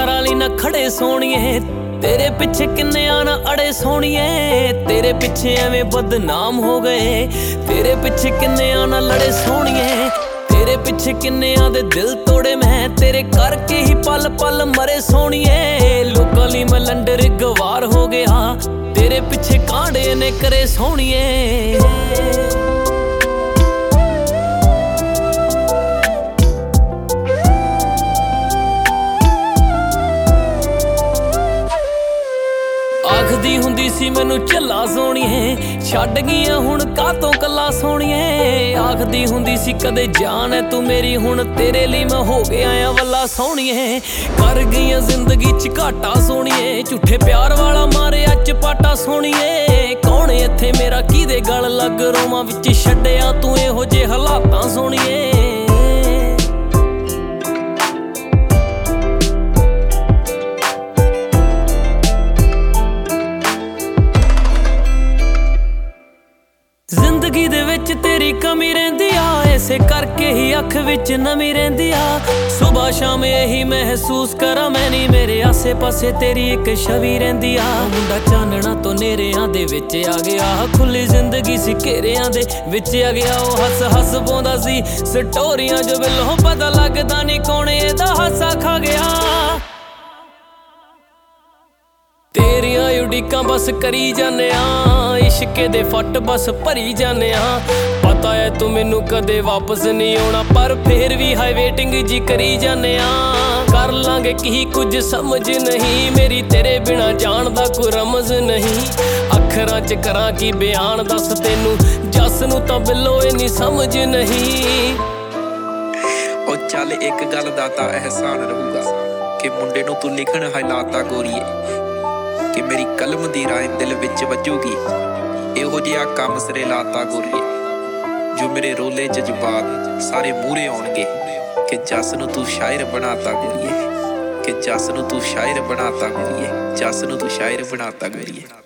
कराली ना खड़े सोनिए तेरे पिछे किन्ने ना अड़े सोनिए तेरे पिछे एवें बदनाम हो गए तेरे पिछे किन्ने ना लड़े सोनिए तेरे पिछे किन्ने दे दिल तोड़े मैं तेरे करके ही पल पल मरे सोनिए लोकां लई मैं लंडर गवार हो गया तेरे पिछे कांडे ने करे सोनिए। आखदी हुंदी सी मैनू झल्ला सोनिए छड्ड गईया हुण कातों कल्ला सोनिए आखदी हुंदी सी कदे जान है तू मेरी हुण तेरे लिए मैं हो गया आ वल्ला सोनिए कर गईया जिंदगी च घाटा सोनिए झूठे प्यार वाला मारे चपाटा सोनिए कौन इत्थे मेरा किदे गल लग रोवां विच छड्डिया तू इहो जे हालातां सोनिए। जिंदगी दे विच तेरी कमी रहिंदी आ इसे करके ही अख विच नमी रहिंदी आ सुबह शाम यही महसूस करा मैनी मेरे आसे पासे तेरी एक छवि रहिंदी आ मुंडा चानना तो नेरियां दे विच आ गया खुली जिंदगी सी घेरियां दे विच आ गया ओ हस हस पाउंदा सी स्टोरियां जो बिल्लों पता लगदा नहीं कौन एदा हासा खा गया तेरियां उड़ीकां बस करी जाने इश्के दे फट बस भरी जाने पता है तू मैनू कदे वापस नहीं आना पर फिर भी हाई वेटिंग जी करी जाने कर लांगे की कुछ समझ नहीं मेरी तेरे बिना जान दा कोई रमज नहीं अखरां च करां की बयान दस तेनू जस नू तां बिल्लो इन्नी समझ नहीं। ओ चल एक गल दा तां एहसान रहूगा कि मुंडे नू तू लिखण हालाता गोरीए कि मेरी कलम दी राय दिल विच वजूगी इहो जिहा काम सिरे लाता गोरीए जो मेरे रोले जज्बात सारे मूरे आउणगे कि जस नू तू शायर बनाता गोरीए कि जस नू तू शायर बनाता गोरीए जस नू तू शायर बनाता गोरीए।